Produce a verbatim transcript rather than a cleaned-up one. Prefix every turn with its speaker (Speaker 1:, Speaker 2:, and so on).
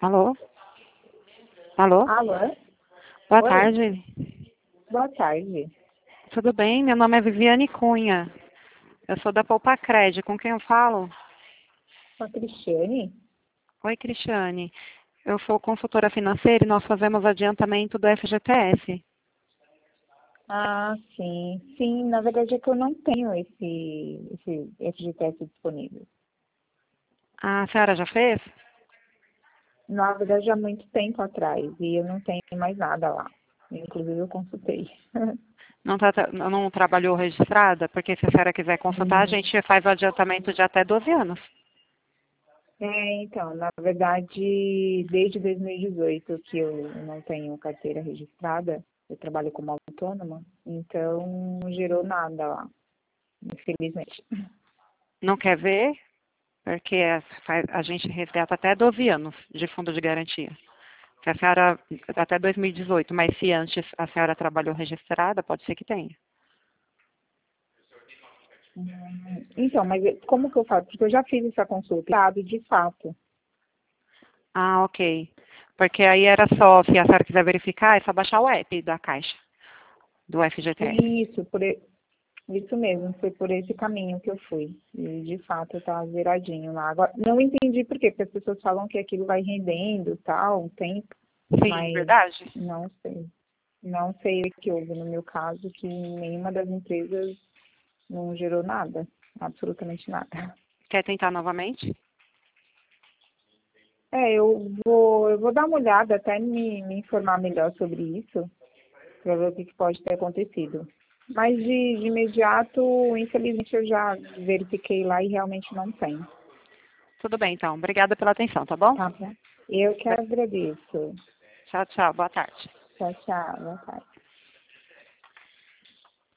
Speaker 1: Alô? Alô?
Speaker 2: Alô?
Speaker 1: Boa
Speaker 2: Oi,
Speaker 1: tarde.
Speaker 2: boa tarde.
Speaker 1: Tudo bem? Meu nome é Viviane Cunha. Eu sou da Poupacred. Com quem eu falo?
Speaker 2: Com a Cristiane?
Speaker 1: Oi, Cristiane. Eu sou consultora financeira e nós fazemos adiantamento do F G T S.
Speaker 2: Ah, sim. Sim, na verdade é que eu não tenho esse, esse F G T S disponível.
Speaker 1: A senhora já fez?
Speaker 2: Na verdade, há muito tempo atrás, e eu não tenho mais nada lá. Inclusive, eu consultei.
Speaker 1: Não, tá, não trabalhou registrada? Porque se a senhora quiser consultar, a
Speaker 2: Hum.
Speaker 1: gente faz o adiantamento de até doze anos.
Speaker 2: É, então, na verdade, desde dois mil e dezoito que eu não tenho carteira registrada, eu trabalho como autônoma, então não gerou nada lá, infelizmente.
Speaker 1: Não quer ver? Porque a, faz- a gente resgata até doze anos de fundo de garantia. Se a senhora, até dois mil e dezoito, mas se antes a senhora trabalhou registrada, pode ser que tenha.
Speaker 2: Hum, Então, mas eu- como que eu faço? Porque eu já fiz essa consulta, dado de fato.
Speaker 1: Ah, ok. Porque aí era só, se a senhora quiser verificar, é só baixar o app da Caixa, do F G T S.
Speaker 2: Isso, por, e- isso mesmo, foi por esse caminho que eu fui. E de fato tá zeradinho lá. Agora, não entendi por quê, porque as pessoas falam que aquilo vai rendendo tal, um tempo,
Speaker 1: Sim,
Speaker 2: mas
Speaker 1: verdade?
Speaker 2: não sei. Não sei o que houve no meu caso, que nenhuma das empresas não gerou nada, absolutamente nada.
Speaker 1: Quer tentar novamente?
Speaker 2: É, eu vou, eu vou dar uma olhada, até me, me informar melhor sobre isso, para ver o que que pode ter acontecido. Mas de, de imediato, infelizmente, eu já verifiquei lá e realmente não tem.
Speaker 1: Tudo bem, então. Obrigada pela atenção, tá bom?
Speaker 2: Tá bom? Eu que agradeço.
Speaker 1: Tchau, tchau. Boa tarde.
Speaker 2: Tchau, tchau. Boa tarde.